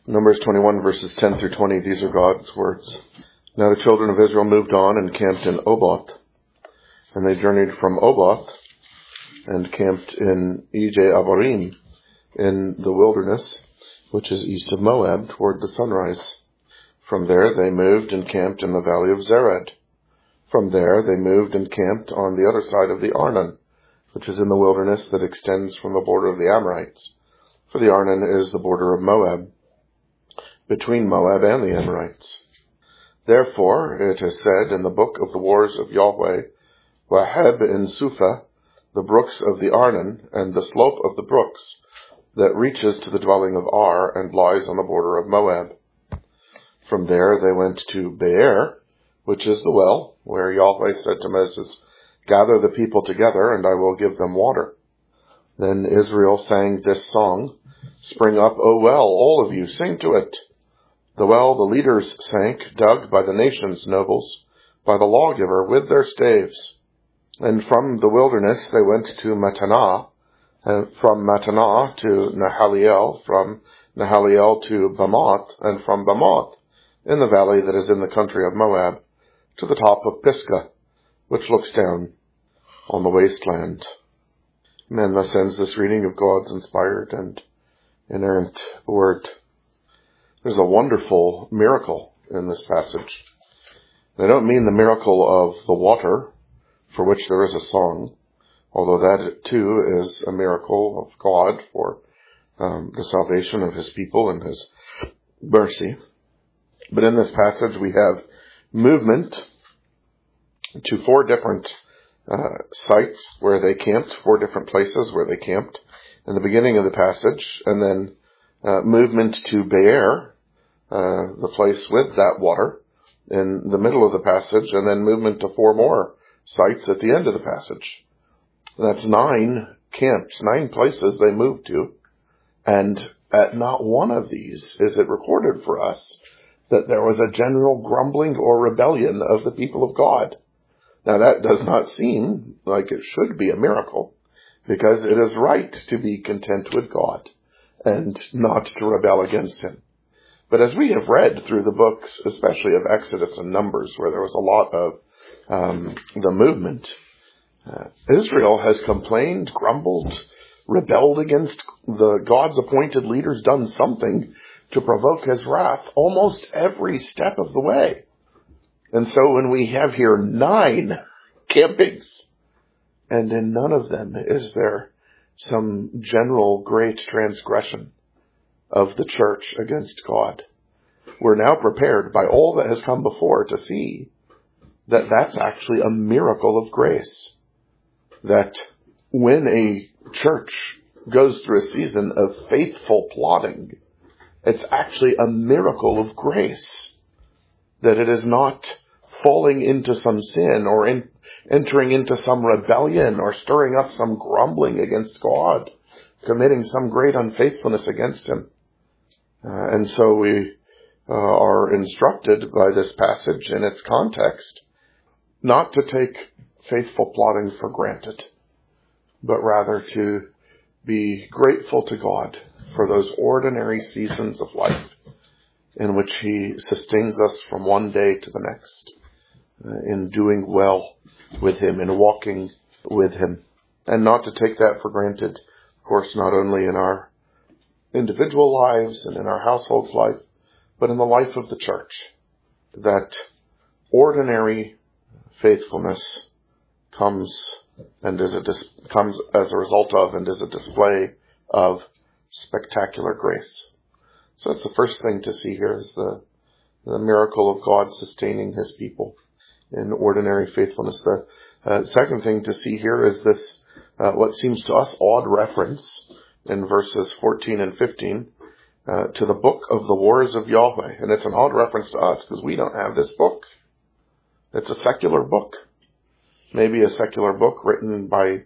Numbers 21 verses 10 through 20, these are God's words. Now the children of Israel moved on and camped in Oboth, and they journeyed from Oboth and camped in Ije-Avarim in the wilderness, which is east of Moab, toward the sunrise. From there they moved and camped in the valley of Zered. From there they moved and camped on the other side of the Arnon, which is in the wilderness that extends from the border of the Amorites. For the Arnon is the border of Moab, between Moab and the Amorites. Therefore it is said in the book of the wars of Yahweh, Waheb in Suphah, the brooks of the Arnon, and the slope of the brooks, that reaches to the dwelling of Ar, and lies on the border of Moab. From there they went to Beer, which is the well, where Yahweh said to Moses, Gather the people together, and I will give them water. Then Israel sang this song, Spring up, O well, all of you, sing to it. The well the leaders sank, dug by the nation's nobles, by the lawgiver with their staves. And from the wilderness they went to Mattanah, and from Mattanah to Nahaliel, from Nahaliel to Bamoth, and from Bamoth, in the valley that is in the country of Moab, to the top of Pisgah, which looks down on the wasteland. Amen. Thus ends this reading of God's inspired and inerrant word. There's a wonderful miracle in this passage. I don't mean the miracle of the water, for which there is a song, although that too is a miracle of God for the salvation of his people and his mercy. But in this passage we have movement to four different sites where they camped, four different places where they camped in the beginning of the passage, and then movement to Beer, the place with that water, in the middle of the passage, and then movement to four more sites at the end of the passage. That's 9 camps, 9 places they moved to, and at not one of these is it recorded for us that there was a general grumbling or rebellion of the people of God. Now that does not seem like it should be a miracle, because it is right to be content with God and not to rebel against him. But as we have read through the books, especially of Exodus and Numbers, where there was a lot of the movement, Israel has complained, grumbled, rebelled against the God's appointed leaders, done something to provoke his wrath almost every step of the way. And so when we have here 9 campings, and in none of them is there some general great transgression of the church against God, we're now prepared by all that has come before to see that that's actually a miracle of grace. That when a church goes through a season of faithful plodding, it's actually a miracle of grace. That it is not falling into some sin or entering into some rebellion or stirring up some grumbling against God, committing some great unfaithfulness against him. And so we are instructed by this passage in its context not to take faithful plodding for granted, but rather to be grateful to God for those ordinary seasons of life in which he sustains us from one day to the next, in doing well with him, in walking with him, and not to take that for granted, of course, not only in our individual lives and in our household's life, but in the life of the church. That ordinary faithfulness comes as a result of and is a display of spectacular grace. So that's the first thing to see here, is the miracle of God sustaining his people in ordinary faithfulness. The second thing to see here is this, what seems to us odd reference in verses 14 and 15 to the book of the wars of Yahweh. And it's an odd reference to us because we don't have this book. It's a secular book. Maybe a secular book written by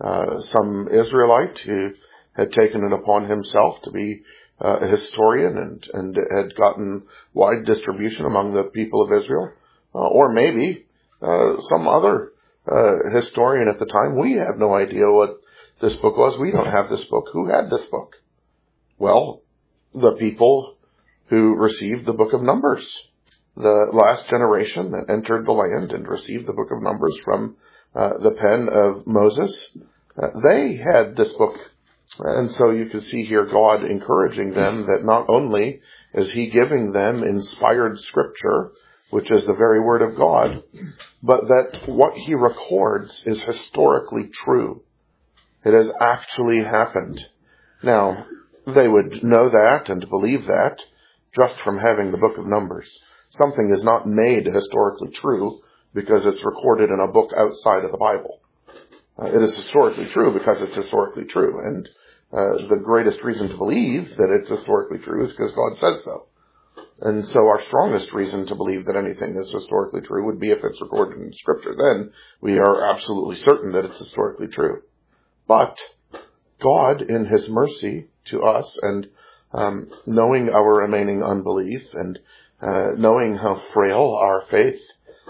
some Israelite who had taken it upon himself to be a historian and had gotten wide distribution among the people of Israel. Or maybe some other historian at the time. We have no idea what this book was. We don't have this book. Who had this book? Well, the people who received the book of Numbers. The last generation that entered the land and received the book of Numbers from the pen of Moses, they had this book. And so you can see here God encouraging them that not only is he giving them inspired scripture, which is the very word of God, but that what he records is historically true. It has actually happened. Now, they would know that and believe that just from having the book of Numbers. Something is not made historically true because it's recorded in a book outside of the Bible. It is historically true because it's historically true. And the greatest reason to believe that it's historically true is because God says so. And so our strongest reason to believe that anything is historically true would be if it's recorded in Scripture. Then we are absolutely certain that it's historically true. But God, in his mercy to us, and knowing our remaining unbelief, and knowing how frail our faith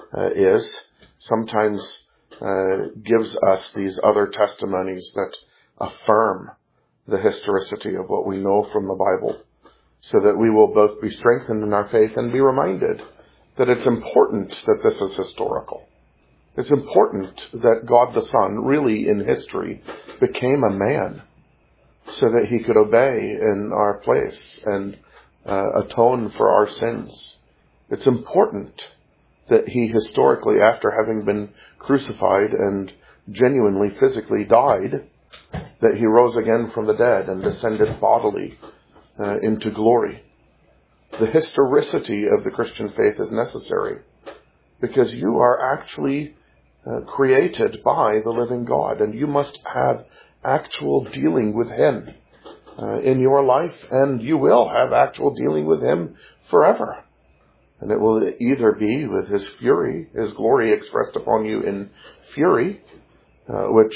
is, sometimes gives us these other testimonies that affirm the historicity of what we know from the Bible, so that we will both be strengthened in our faith and be reminded that it's important that this is historical. It's important that God the Son, really in history, became a man so that he could obey in our place and atone for our sins. It's important that he historically, after having been crucified and genuinely physically died, that he rose again from the dead and descended bodily into glory. The historicity of the Christian faith is necessary because you are actually created by the living God, and you must have actual dealing with him in your life, and you will have actual dealing with him forever. And it will either be with his fury, his glory expressed upon you in fury, which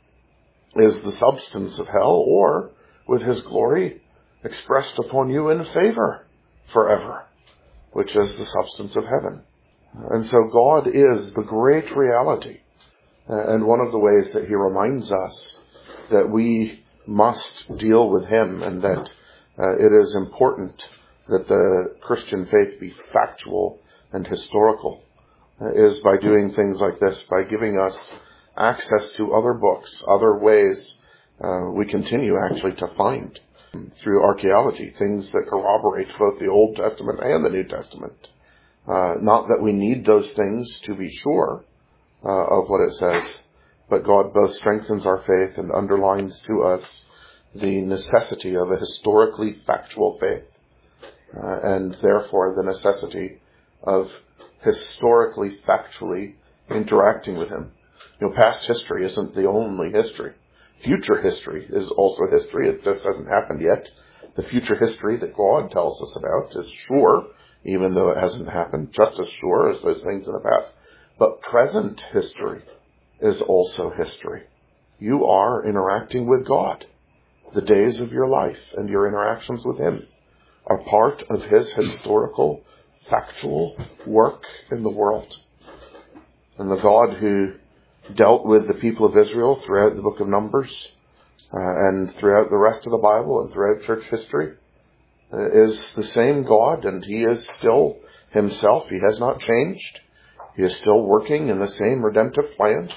is the substance of hell, or with his glory expressed upon you in favor forever, which is the substance of heaven. And so God is the great reality. And one of the ways that he reminds us that we must deal with him, and that it is important that the Christian faith be factual and historical, is by doing things like this, by giving us access to other books, other ways we continue actually to find through archaeology, things that corroborate both the Old Testament and the New Testament. Not that we need those things to be sure of what it says, but God both strengthens our faith and underlines to us the necessity of a historically factual faith, and therefore the necessity of historically, factually interacting with him. Past history isn't the only history. Future history is also history. It just hasn't happened yet. The future history that God tells us about is sure, even though it hasn't happened, just as sure as those things in the past. But present history is also history. You are interacting with God. The days of your life and your interactions with him are part of his historical, factual work in the world. And the God who dealt with the people of Israel throughout the book of Numbers and throughout the rest of the Bible and throughout church history is the same God, and he is still himself. He has not changed. He is still working in the same redemptive plan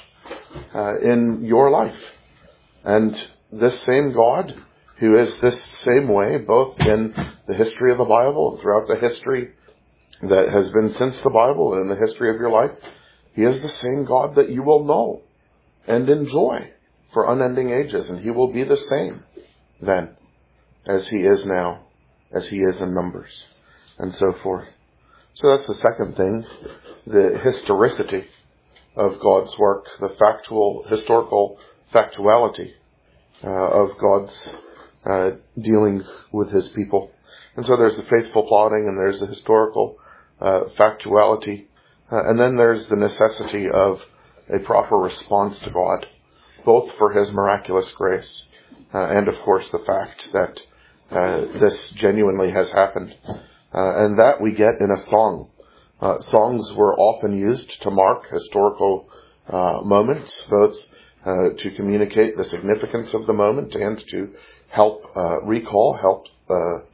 in your life. And this same God, who is this same way, both in the history of the Bible and throughout the history that has been since the Bible and in the history of your life, he is the same God that you will know and enjoy for unending ages. And he will be the same then as he is now, as he is in Numbers, and so forth. So that's the second thing, the historicity of God's work, the historical factuality of God's dealing with his people. And so there's the faithful plotting, and there's the historical factuality, and then there's the necessity of a proper response to God, both for his miraculous grace and, of course, the fact that this genuinely has happened. And that we get in a song. Songs were often used to mark historical moments, both to communicate the significance of the moment and to help recall, help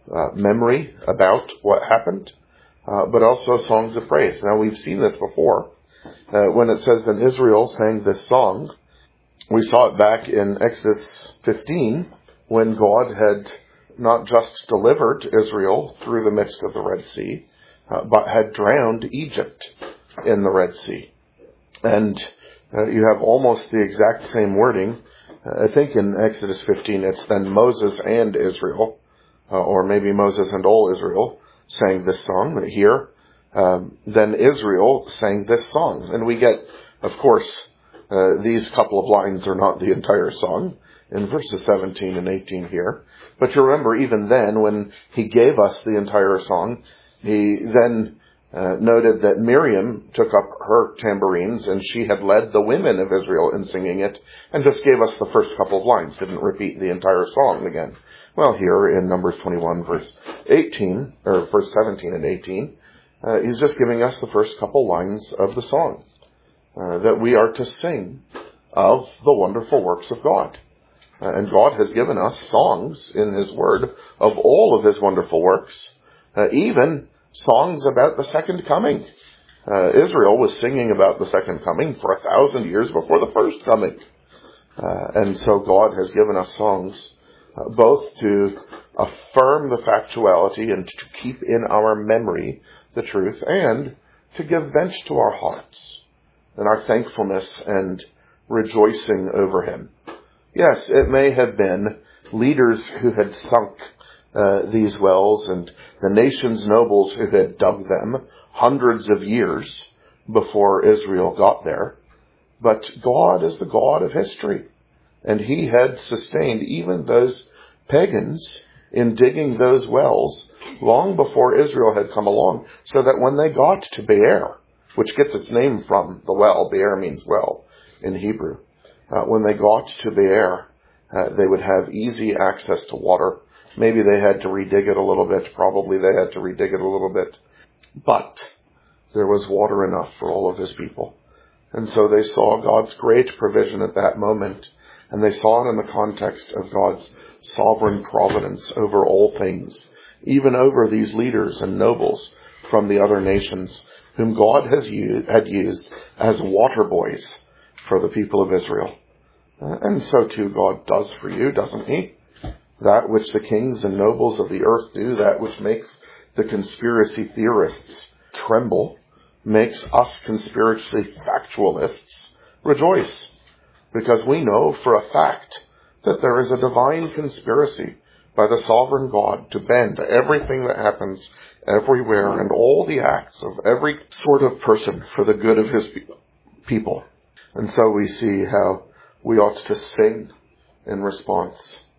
memory about what happened, but also songs of praise. Now, we've seen this before. When it says that Israel sang this song, we saw it back in Exodus 15, when God had not just delivered Israel through the midst of the Red Sea, but had drowned Egypt in the Red Sea. And you have almost the exact same wording. I think in Exodus 15 it's then Moses and Israel, or maybe Moses and all Israel sang this song. But here, then Israel sang this song. And we get, of course, these couple of lines are not the entire song in verses 17 and 18 here. But you remember, even then, when he gave us the entire song, he then noted that Miriam took up her tambourines and she had led the women of Israel in singing it, and just gave us the first couple of lines, didn't repeat the entire song again. Well, here in Numbers 21, verse 18, or verse 17 and 18, he's just giving us the first couple lines of the song, that we are to sing of the wonderful works of God. And God has given us songs in His Word of all of His wonderful works, even songs about the second coming. Israel was singing about the second coming for 1,000 years before the first coming. And so God has given us songs both to affirm the factuality and to keep in our memory the truth, and to give vent to our hearts and our thankfulness and rejoicing over Him. Yes, it may have been leaders who had sunk these wells, and the nation's nobles who had dug them hundreds of years before Israel got there. But God is the God of history, and He had sustained even those pagans in digging those wells long before Israel had come along, so that when they got to Beer, which gets its name from the well, Beer means well in Hebrew, when they got to Beer, they would have easy access to water. Maybe they had to redig it a little bit. Probably they had to redig it a little bit. But there was water enough for all of His people. And so they saw God's great provision at that moment. And they saw it in the context of God's sovereign providence over all things, even over these leaders and nobles from the other nations whom God had used as water boys for the people of Israel. And so too God does for you, doesn't He? That which the kings and nobles of the earth do, that which makes the conspiracy theorists tremble, makes us conspiracy factualists rejoice. Because we know for a fact that there is a divine conspiracy by the sovereign God to bend everything that happens everywhere and all the acts of every sort of person for the good of His people. And so we see how we ought to sing in response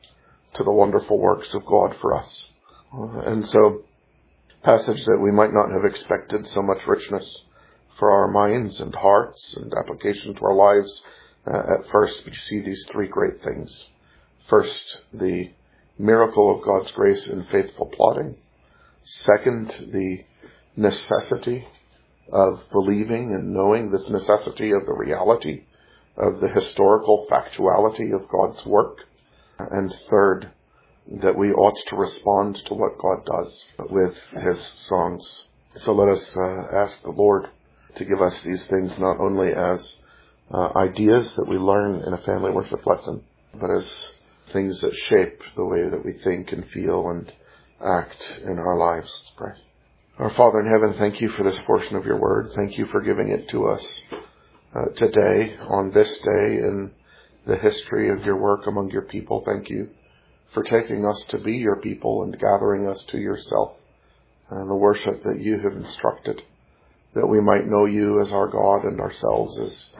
to the wonderful works of God for us. And so, passage that we might not have expected so much richness for our minds and hearts and application to our lives at first, but you see these three great things. First, the miracle of God's grace in faithful plotting. Second, the necessity of believing and knowing, this necessity of the reality of the historical factuality of God's work. And third, that we ought to respond to what God does with His songs. So let us ask the Lord to give us these things not only as ideas that we learn in a family worship lesson, but as things that shape the way that we think and feel and act in our lives. Let's pray. Our Father in heaven, thank You for this portion of Your word. Thank You for giving it to us today, on this day in the history of Your work among Your people. Thank You for taking us to be Your people and gathering us to Yourself and the worship that You have instructed, that we might know You as our God and ourselves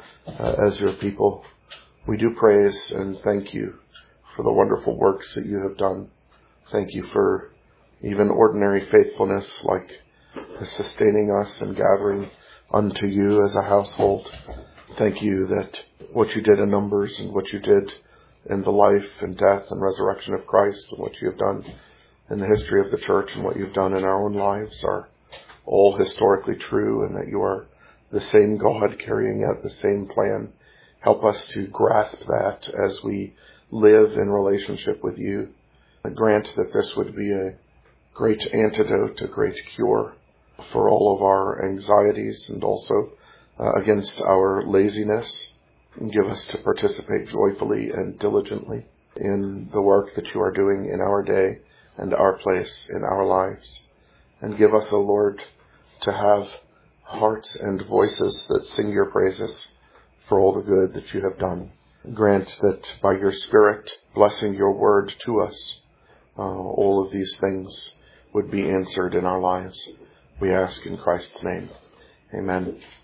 as Your people. We do praise and thank You for the wonderful works that You have done. Thank You for even ordinary faithfulness, like sustaining us and gathering unto You as a household. Thank You that what You did in Numbers and what You did in the life and death and resurrection of Christ, and what You have done in the history of the church and what You've done in our own lives are all historically true, and that You are the same God carrying out the same plan. Help us to grasp that as we live in relationship with You. And grant that this would be a great antidote, a great cure for all of our anxieties and also against our laziness. And give us to participate joyfully and diligently in the work that you are doing in our day and our place in our lives. And give us, O Lord, to have hearts and voices that sing your praises for all the good that you have done. Grant that by your Spirit, blessing your word to us, all of these things would be answered in our lives. We ask in Christ's name. Amen.